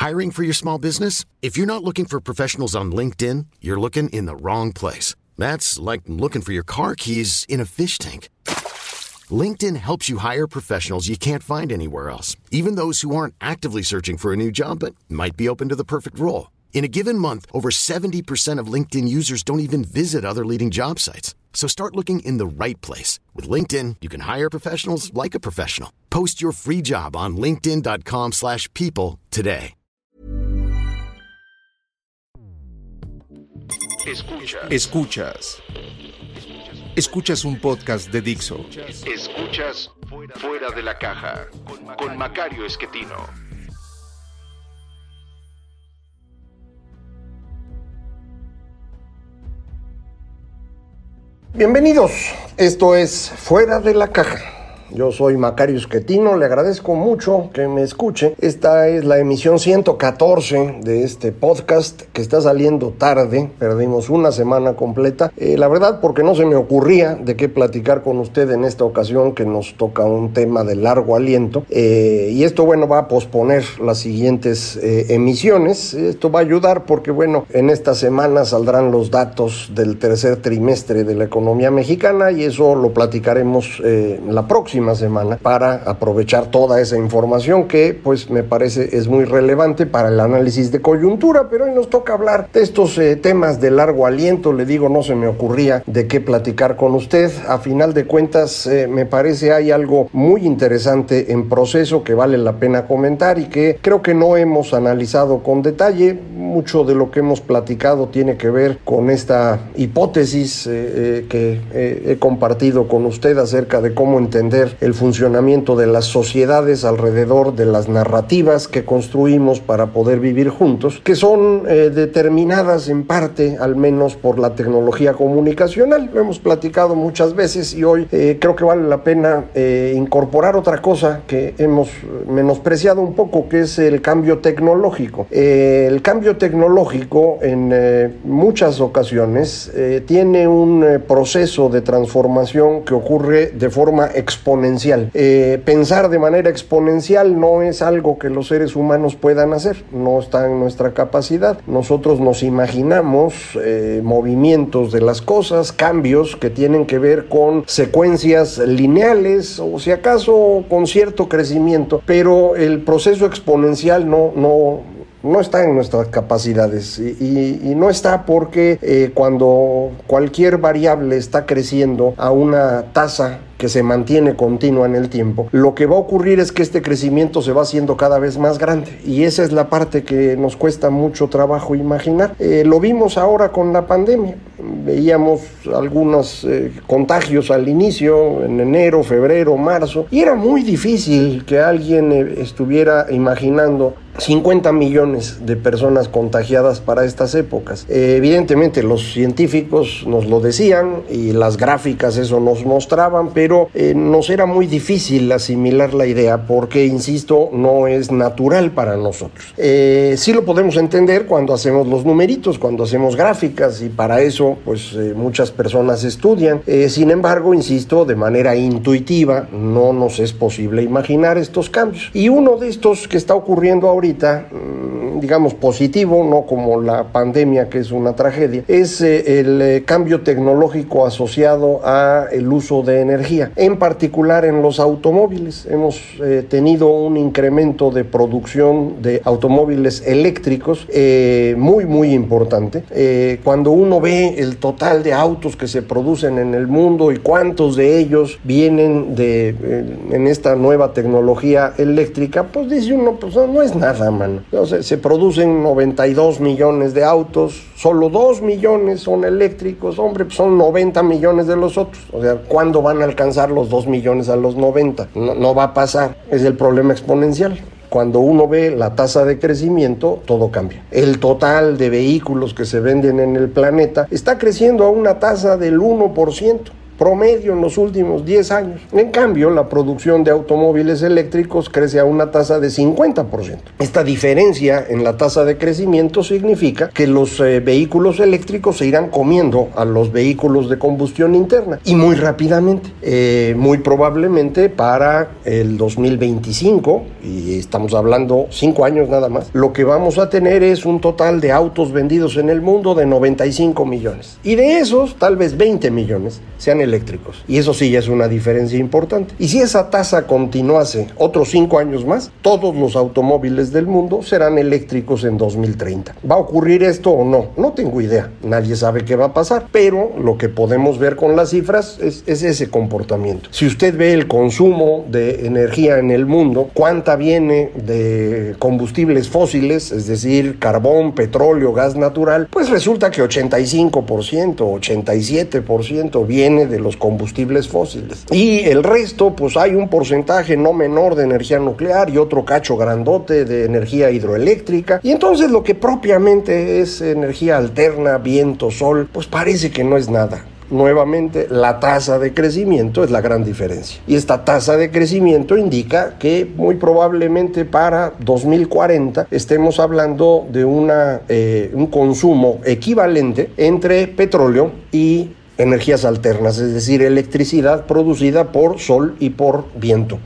Hiring for your small business? If you're not looking for professionals on LinkedIn, you're looking in the wrong place. That's like looking for your car keys in a fish tank. LinkedIn helps you hire professionals you can't find anywhere else, even those who aren't actively searching for a new job but might be open to the perfect role. In a given month, over 70% of LinkedIn users don't even visit other leading job sites. So start looking in the right place. With LinkedIn, you can hire professionals like a professional. Post your free job on linkedin.com/people today. Escuchas un podcast de Dixo. Escuchas Fuera de la Caja con Macario Esquetino. Bienvenidos, esto es Fuera de la Caja. Yo soy Macario Esquetino, le agradezco mucho que me escuche. Esta es la emisión 114 de este podcast que está saliendo tarde, perdimos una semana completa. La verdad porque no se me ocurría de qué platicar con usted en esta ocasión, que nos toca un tema de largo aliento. Y esto, bueno, va a posponer las siguientes emisiones. Esto va a ayudar porque, bueno, en esta semana saldrán los datos del tercer trimestre de la economía mexicana y eso lo platicaremos la próxima semana para aprovechar toda esa información que pues me parece es muy relevante para el análisis de coyuntura, pero hoy nos toca hablar de estos temas de largo aliento. Le digo, no se me ocurría de qué platicar con usted. A final de cuentas me parece hay algo muy interesante en proceso que vale la pena comentar y que creo que no hemos analizado con detalle. Mucho de lo que hemos platicado tiene que ver con esta hipótesis que he compartido con usted acerca de cómo entender el funcionamiento de las sociedades alrededor de las narrativas que construimos para poder vivir juntos, que son determinadas en parte, al menos, por la tecnología comunicacional. Lo hemos platicado muchas veces y hoy creo que vale la pena incorporar otra cosa que hemos menospreciado un poco, que es el cambio tecnológico. El cambio tecnológico en muchas ocasiones tiene un proceso de transformación que ocurre de forma exponencial. Pensar de manera exponencial no es algo que los seres humanos puedan hacer, no está en nuestra capacidad. Nosotros nos imaginamos movimientos de las cosas, cambios que tienen que ver con secuencias lineales o si acaso con cierto crecimiento, pero el proceso exponencial no está en nuestras capacidades y no está porque cuando cualquier variable está creciendo a una tasa que se mantiene continua en el tiempo, lo que va a ocurrir es que este crecimiento se va haciendo cada vez más grande y esa es la parte que nos cuesta mucho trabajo imaginar. Lo vimos ahora con la pandemia, veíamos algunos contagios al inicio, en enero, febrero, marzo, y era muy difícil que alguien estuviera imaginando 50 millones de personas contagiadas para estas épocas. Evidentemente los científicos nos lo decían y las gráficas eso nos mostraban, pero nos era muy difícil asimilar la idea porque, insisto, no es natural para nosotros. Sí lo podemos entender cuando hacemos los numeritos, cuando hacemos gráficas y para eso pues muchas personas estudian. Sin embargo, insisto, de manera intuitiva no nos es posible imaginar estos cambios. Y uno de estos que está ocurriendo ahorita, digamos positivo, no como la pandemia que es una tragedia, es el cambio tecnológico asociado a el uso de energía, en particular en los automóviles. Hemos tenido un incremento de producción de automóviles eléctricos muy importante. Cuando uno ve el total de autos que se producen en el mundo y cuántos de ellos vienen en esta nueva tecnología eléctrica, pues dice uno, pues no es nada, mano. O sea, se producen 92 millones de autos, solo 2 millones son eléctricos, hombre, pues son 90 millones de los otros. O sea, ¿cuándo van a alcanzar los 2 millones a los 90? No va a pasar, es el problema exponencial. Cuando uno ve la tasa de crecimiento, todo cambia. El total de vehículos que se venden en el planeta está creciendo a una tasa del 1%. promedio en los últimos 10 años. En cambio, la producción de automóviles eléctricos crece a una tasa de 50%. Esta diferencia en la tasa de crecimiento significa que los vehículos eléctricos se irán comiendo a los vehículos de combustión interna y muy rápidamente, muy probablemente para el 2025, y estamos hablando 5 años nada más, lo que vamos a tener es un total de autos vendidos en el mundo de 95 millones. Y de esos, tal vez 20 millones sean eléctricos. Y eso sí ya es una diferencia importante. Y si esa tasa continuase otros 5 años más, todos los automóviles del mundo serán eléctricos en 2030. ¿Va a ocurrir esto o no? No tengo idea. Nadie sabe qué va a pasar. Pero lo que podemos ver con las cifras es ese comportamiento. Si usted ve el consumo de energía en el mundo, cuánta viene de combustibles fósiles, es decir, carbón, petróleo, gas natural, pues resulta que 85%, 87% viene de los combustibles fósiles. Y el resto, pues hay un porcentaje no menor de energía nuclear y otro cacho grandote de energía hidroeléctrica. Y entonces lo que propiamente es energía alterna, viento, sol, pues parece que no es nada. Nuevamente, la tasa de crecimiento es la gran diferencia. Y esta tasa de crecimiento indica que muy probablemente para 2040 estemos hablando de un consumo equivalente entre petróleo y energías alternas, es decir, electricidad producida por sol y por viento.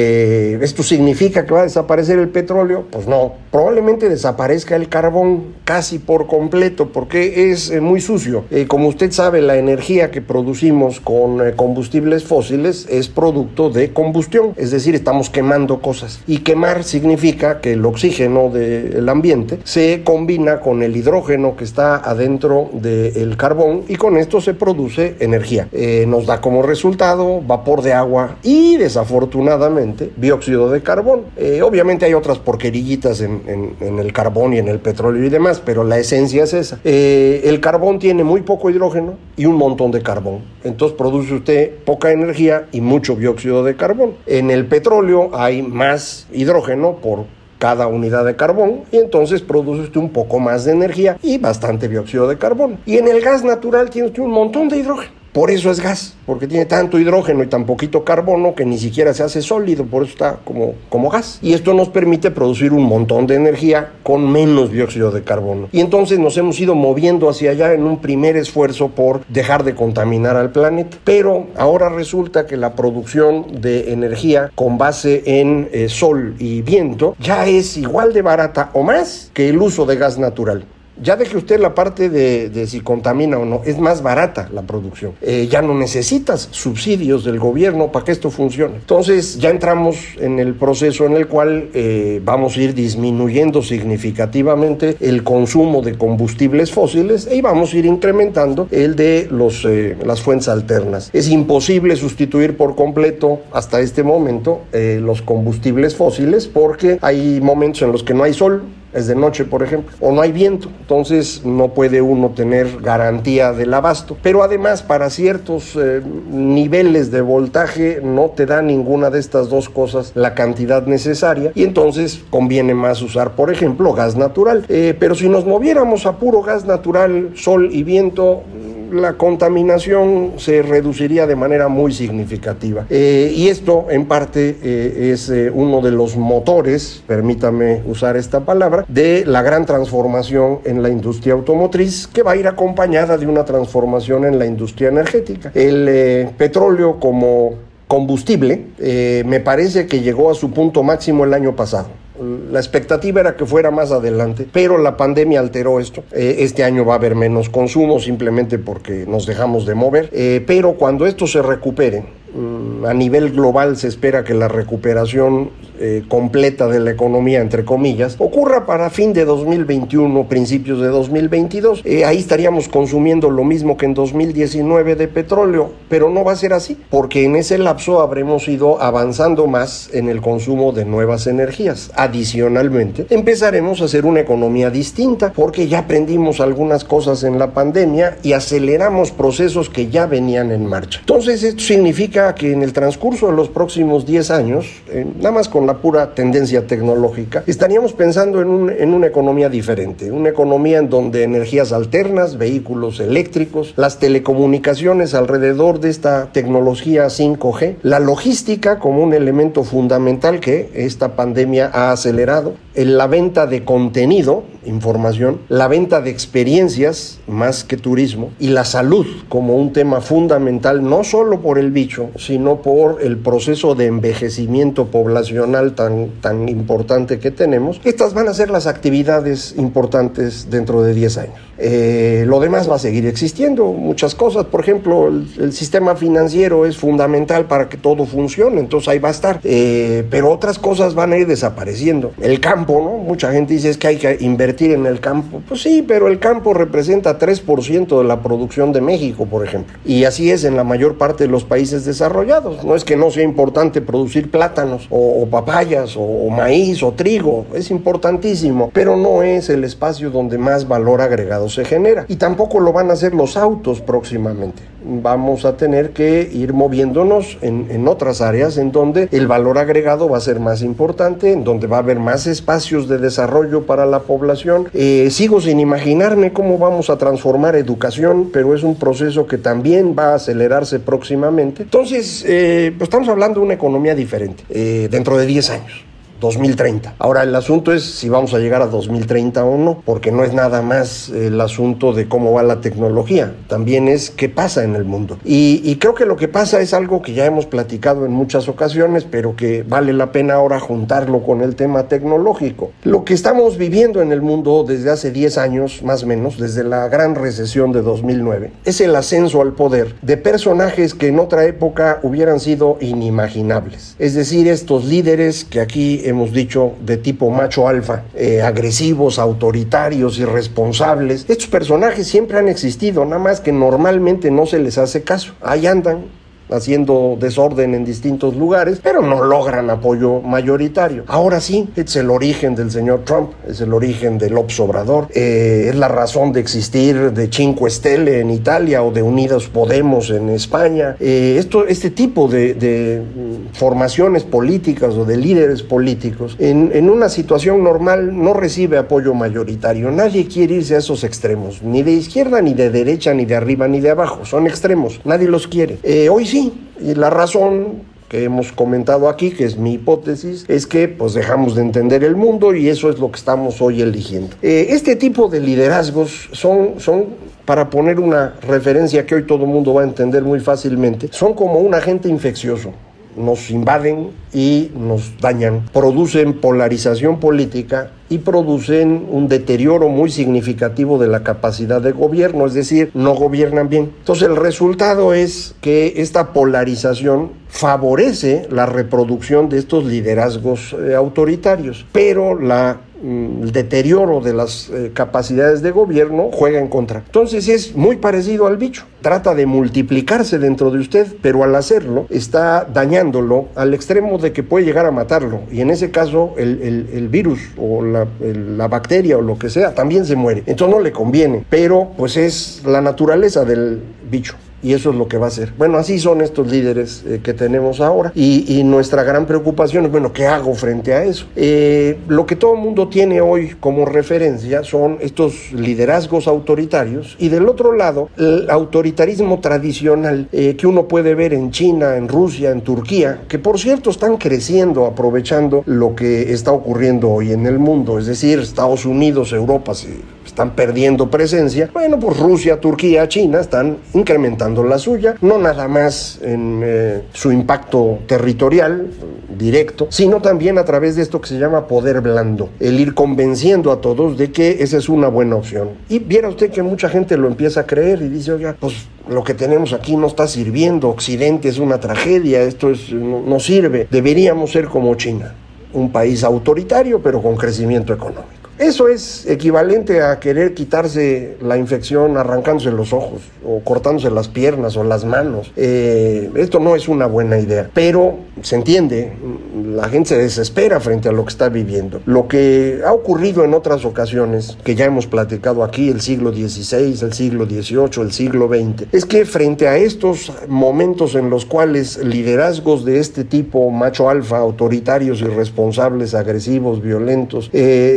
¿Esto significa que va a desaparecer el petróleo? Pues no, probablemente desaparezca el carbón casi por completo porque es muy sucio. Como usted sabe, la energía que producimos con combustibles fósiles es producto de combustión, es decir, estamos quemando cosas. Y quemar significa que el oxígeno del ambiente se combina con el hidrógeno que está adentro del carbón y con esto se produce energía. Nos da como resultado vapor de agua y desafortunadamente dióxido de carbón. Obviamente hay otras porquerillitas en el carbón y en el petróleo y demás, pero la esencia es esa. El carbón tiene muy poco hidrógeno y un montón de carbón. Entonces produce usted poca energía y mucho dióxido de carbón. En el petróleo hay más hidrógeno por cada unidad de carbón y entonces produce usted un poco más de energía y bastante dióxido de carbono. Y en el gas natural tiene usted un montón de hidrógeno. Por eso es gas, porque tiene tanto hidrógeno y tan poquito carbono que ni siquiera se hace sólido, por eso está como gas. Y esto nos permite producir un montón de energía con menos dióxido de carbono. Y entonces nos hemos ido moviendo hacia allá en un primer esfuerzo por dejar de contaminar al planeta. Pero ahora resulta que la producción de energía con base en sol y viento ya es igual de barata o más que el uso de gas natural. Ya deje usted la parte de si contamina o no, es más barata la producción. Ya no necesitas subsidios del gobierno para que esto funcione. Entonces ya entramos en el proceso en el cual vamos a ir disminuyendo significativamente el consumo de combustibles fósiles y vamos a ir incrementando el de las fuentes alternas. Es imposible sustituir por completo hasta este momento los combustibles fósiles porque hay momentos en los que no hay sol, es de noche, por ejemplo, o no hay viento, entonces no puede uno tener garantía del abasto. Pero además, para ciertos niveles de voltaje no te da ninguna de estas dos cosas la cantidad necesaria y entonces conviene más usar, por ejemplo, gas natural. Pero si nos moviéramos a puro gas natural, sol y viento, la contaminación se reduciría de manera muy significativa. Y esto, en parte, es uno de los motores, permítame usar esta palabra, de la gran transformación en la industria automotriz, que va a ir acompañada de una transformación en la industria energética. El petróleo como combustible me parece que llegó a su punto máximo el año pasado. La expectativa era que fuera más adelante, pero la pandemia alteró esto. Este año va a haber menos consumo simplemente porque nos dejamos de mover, pero cuando esto se recupere, a nivel global se espera que la recuperación completa de la economía, entre comillas, ocurra para fin de 2021, principios de 2022. Ahí estaríamos consumiendo lo mismo que en 2019 de petróleo, pero no va a ser así, porque en ese lapso habremos ido avanzando más en el consumo de nuevas energías. Adicionalmente, empezaremos a hacer una economía distinta, porque ya aprendimos algunas cosas en la pandemia y aceleramos procesos que ya venían en marcha. Entonces, esto significa que en el transcurso de los próximos 10 años, nada más con con la pura tendencia tecnológica, estaríamos pensando en una economía diferente, una economía en donde energías alternas, vehículos eléctricos, las telecomunicaciones alrededor de esta tecnología 5G, la logística como un elemento fundamental que esta pandemia ha acelerado, la venta de contenido, información, la venta de experiencias más que turismo, y la salud como un tema fundamental, no solo por el bicho, sino por el proceso de envejecimiento poblacional tan importante que tenemos. Estas van a ser las actividades importantes dentro de 10 años. Lo demás va a seguir existiendo, muchas cosas. Por ejemplo, el sistema financiero es fundamental para que todo funcione, entonces ahí va a estar. Pero otras cosas van a ir desapareciendo. El campo, ¿no? Mucha gente dice es que hay que invertir en el campo. Pues sí, pero el campo representa 3% de la producción de México, por ejemplo. Y así es en la mayor parte de los países desarrollados. No es que no sea importante producir plátanos o papayas o maíz o trigo, es importantísimo, pero no es el espacio donde más valor agregado se genera. Y tampoco lo van a hacer los autos próximamente. Vamos a tener que ir moviéndonos en otras áreas en donde el valor agregado va a ser más importante, en donde va a haber más espacios de desarrollo para la población. Sigo sin imaginarme cómo vamos a transformar educación, pero es un proceso que también va a acelerarse próximamente. Entonces, pues estamos hablando de una economía diferente dentro de 10 años. 2030. Ahora, el asunto es si vamos a llegar a 2030 o no, porque no es nada más el asunto de cómo va la tecnología, también es qué pasa en el mundo. Y creo que lo que pasa es algo que ya hemos platicado en muchas ocasiones, pero que vale la pena ahora juntarlo con el tema tecnológico. Lo que estamos viviendo en el mundo desde hace 10 años, más o menos, desde la gran recesión de 2009, es el ascenso al poder de personajes que en otra época hubieran sido inimaginables. Es decir, estos líderes que aquí hemos dicho de tipo macho alfa, agresivos, autoritarios, irresponsables. Estos personajes siempre han existido, nada más que normalmente no se les hace caso. Ahí andan haciendo desorden en distintos lugares, pero no logran apoyo mayoritario. Ahora sí, es el origen del señor Trump, es el origen de López Obrador, es la razón de existir de Cinque Stelle en Italia o de Unidos Podemos en España. Este tipo de formaciones políticas o de líderes políticos en una situación normal no recibe apoyo mayoritario. Nadie quiere irse a esos extremos, ni de izquierda, ni de derecha, ni de arriba, ni de abajo. Son extremos, nadie los quiere. Hoy sí, y la razón que hemos comentado aquí, que es mi hipótesis, es que pues dejamos de entender el mundo y eso es lo que estamos hoy eligiendo. Este tipo de liderazgos son, para poner una referencia que hoy todo el mundo va a entender muy fácilmente, son como un agente infeccioso. Nos invaden y nos dañan, producen polarización política y producen un deterioro muy significativo de la capacidad de gobierno, es decir, no gobiernan bien. Entonces el resultado es que esta polarización favorece la reproducción de estos liderazgos autoritarios, pero el deterioro de las capacidades de gobierno juega en contra. Entonces es muy parecido al bicho. Trata de multiplicarse dentro de usted, pero al hacerlo está dañándolo al extremo de que puede llegar a matarlo. Y en ese caso el virus o la bacteria o lo que sea también se muere. Entonces no le conviene, pero pues es la naturaleza del bicho. Y eso es lo que va a hacer. Bueno, así son estos líderes que tenemos ahora. Y nuestra gran preocupación es, bueno, ¿qué hago frente a eso? Lo que todo el mundo tiene hoy como referencia son estos liderazgos autoritarios. Y del otro lado, el autoritarismo tradicional que uno puede ver en China, en Rusia, en Turquía, que por cierto están creciendo aprovechando lo que está ocurriendo hoy en el mundo. Es decir, Estados Unidos, Europa están perdiendo presencia. Bueno, pues Rusia, Turquía, China están incrementando la suya, no nada más en su impacto territorial directo, sino también a través de esto que se llama poder blando, el ir convenciendo a todos de que esa es una buena opción. Y viera usted que mucha gente lo empieza a creer y dice, oiga, pues lo que tenemos aquí no está sirviendo, Occidente es una tragedia, esto no sirve, deberíamos ser como China, un país autoritario pero con crecimiento económico. Eso es equivalente a querer quitarse la infección arrancándose los ojos o cortándose las piernas o las manos. Esto no es una buena idea, pero se entiende, la gente se desespera frente a lo que está viviendo. Lo que ha ocurrido en otras ocasiones, que ya hemos platicado aquí, el siglo XVI, el siglo XVIII, el siglo XX, es que frente a estos momentos en los cuales liderazgos de este tipo, macho alfa, autoritarios, irresponsables, agresivos, violentos,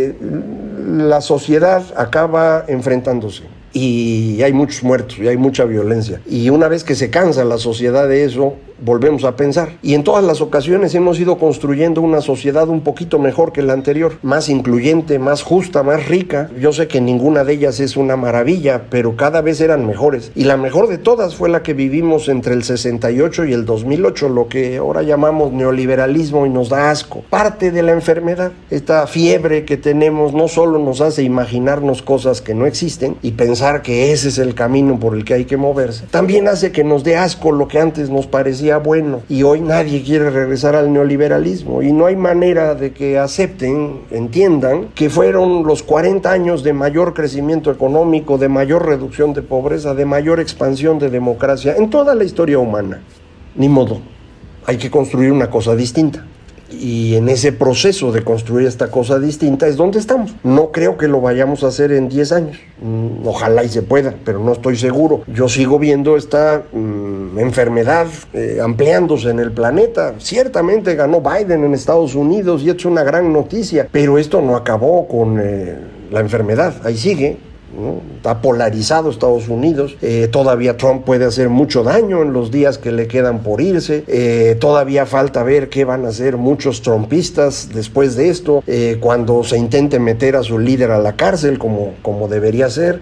la sociedad acaba enfrentándose. Y hay muchos muertos y hay mucha violencia. Y una vez que se cansa la sociedad de eso, volvemos a pensar. Y en todas las ocasiones hemos ido construyendo una sociedad un poquito mejor que la anterior, más incluyente, más justa, más rica. Yo sé que ninguna de ellas es una maravilla, pero cada vez eran mejores. Y la mejor de todas fue la que vivimos entre el 68 y el 2008, lo que ahora llamamos neoliberalismo, y nos da asco. Parte de la enfermedad, esta fiebre que tenemos, no solo nos hace imaginarnos cosas que no existen y pensar que ese es el camino por el que hay que moverse, también hace que nos dé asco lo que antes nos parecía bueno, y hoy nadie quiere regresar al neoliberalismo, y no hay manera de que acepten, entiendan que fueron los 40 años de mayor crecimiento económico, de mayor reducción de pobreza, de mayor expansión de democracia en toda la historia humana. Ni modo, hay que construir una cosa distinta. Y en ese proceso de construir esta cosa distinta es donde estamos. No creo que lo vayamos a hacer en 10 años. Ojalá y se pueda, pero no estoy seguro. Yo sigo viendo esta enfermedad ampliándose en el planeta. Ciertamente ganó Biden en Estados Unidos y es una gran noticia, pero esto no acabó con la enfermedad. Ahí sigue, ¿no? Está polarizado Estados Unidos, todavía Trump puede hacer mucho daño en los días que le quedan por irse, todavía falta ver qué van a hacer muchos trumpistas después de esto, cuando se intente meter a su líder a la cárcel como debería ser,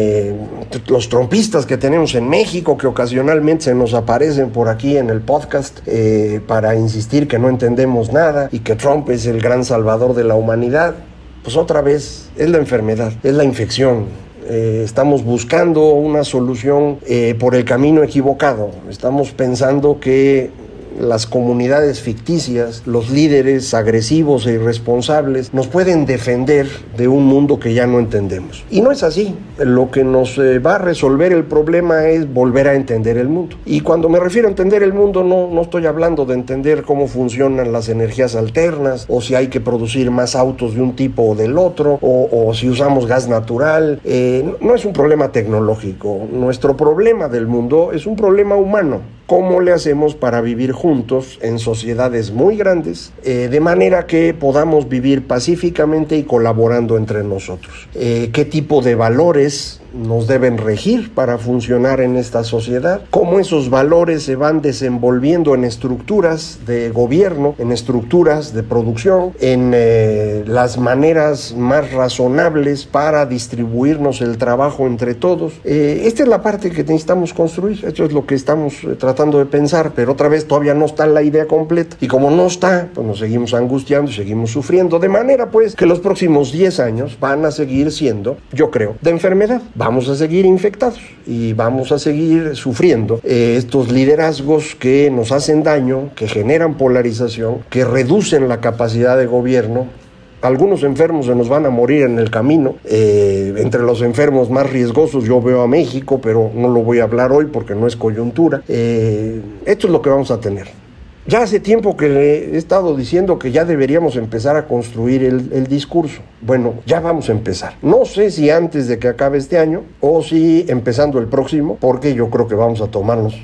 los trumpistas que tenemos en México, que ocasionalmente se nos aparecen por aquí en el podcast para insistir que no entendemos nada y que Trump es el gran salvador de la humanidad. Pues otra vez es la enfermedad, es la infección. Estamos buscando una solución por el camino equivocado. Estamos pensando que las comunidades ficticias, los líderes agresivos e irresponsables nos pueden defender de un mundo que ya no entendemos. Y no es así. Lo que nos va a resolver el problema es volver a entender el mundo. Y cuando me refiero a entender el mundo, no estoy hablando de entender cómo funcionan las energías alternas, o si hay que producir más autos de un tipo o del otro, o si usamos gas natural. No es un problema tecnológico. Nuestro problema del mundo es un problema humano. ¿Cómo le hacemos para vivir juntos en sociedades muy grandes, de manera que podamos vivir pacíficamente y colaborando entre nosotros? ¿Qué tipo de valores nos deben regir para funcionar en esta sociedad? ¿Cómo esos valores se van desenvolviendo en estructuras de gobierno, en estructuras de producción, en las maneras más razonables para distribuirnos el trabajo entre todos? Esta es la parte que necesitamos construir. Esto es lo que estamos tratando de pensar, pero otra vez todavía no está la idea completa, y como no está, pues nos seguimos angustiando y seguimos sufriendo, de manera pues que los próximos 10 años van a seguir siendo, yo creo, de enfermedad. Vamos a seguir infectados y vamos a seguir sufriendo estos liderazgos que nos hacen daño, que generan polarización, que reducen la capacidad de gobierno. Algunos enfermos se nos van a morir en el camino. Entre los enfermos más riesgosos yo veo a México, pero no lo voy a hablar hoy porque no es coyuntura. Esto es lo que vamos a tener. Ya hace tiempo que le he estado diciendo que ya deberíamos empezar a construir el discurso. Bueno, ya vamos a empezar. No sé si antes de que acabe este año o si empezando el próximo, porque yo creo que vamos a tomarnos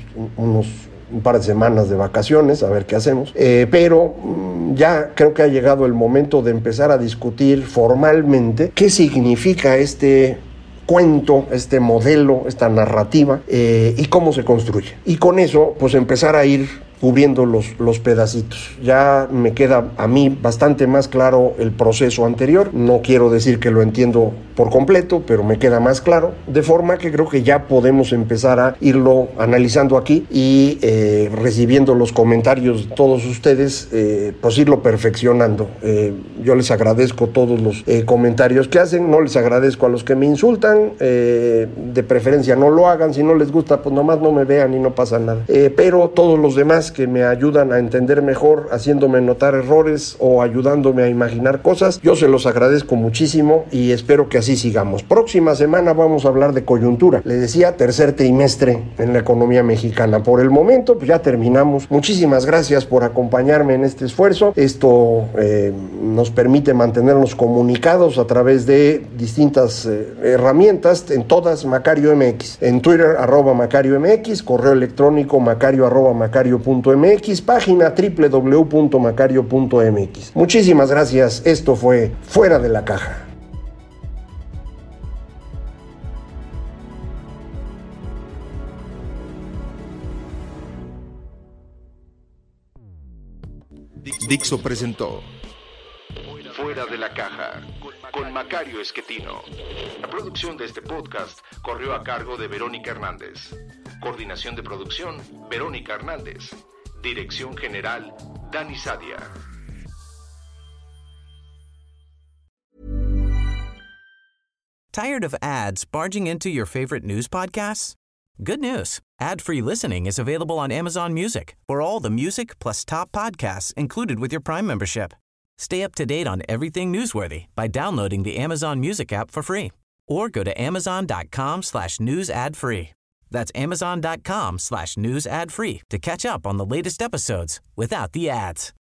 un par de semanas de vacaciones, a ver qué hacemos, pero ya creo que ha llegado el momento de empezar a discutir formalmente qué significa este cuento, este modelo, esta narrativa, y cómo se construye. Y con eso, pues empezar a ir cubriendo los pedacitos. Ya me queda a mí bastante más claro el proceso anterior. No quiero decir que lo entiendo por completo, pero me queda más claro, de forma que creo que ya podemos empezar a irlo analizando aquí y recibiendo los comentarios de todos ustedes, pues irlo perfeccionando. Yo les agradezco todos los comentarios que hacen, no les agradezco a los que me insultan, de preferencia no lo hagan, si no les gusta pues nomás no me vean y no pasa nada, pero todos los demás ideas que me ayudan a entender mejor, haciéndome notar errores o ayudándome a imaginar cosas. Yo se los agradezco muchísimo y espero que así sigamos. Próxima semana vamos a hablar de coyuntura. Le decía, tercer trimestre en la economía mexicana. Por el momento, pues ya terminamos. Muchísimas gracias por acompañarme en este esfuerzo. Esto nos permite mantenernos comunicados a través de distintas herramientas, en todas Macario MX. En Twitter, @Macario MX, correo electrónico macario@macario.mx, página www.macario.mx. Muchísimas gracias. Esto fue Fuera de la Caja. Dixo presentó Fuera de la Caja con Macario Esquetino. La producción de este podcast corrió a cargo de Verónica Hernández. Coordinación de producción, Verónica Hernández. Dirección general, Dani Sadia. Tired of ads barging into your favorite news podcasts? Good news. Ad-free listening is available on Amazon Music for all the music plus top podcasts included with your Prime membership. Stay up to date on everything newsworthy by downloading the Amazon Music app for free or go to amazon.com/news ad free. That's amazon.com/news ad free to catch up on the latest episodes without the ads.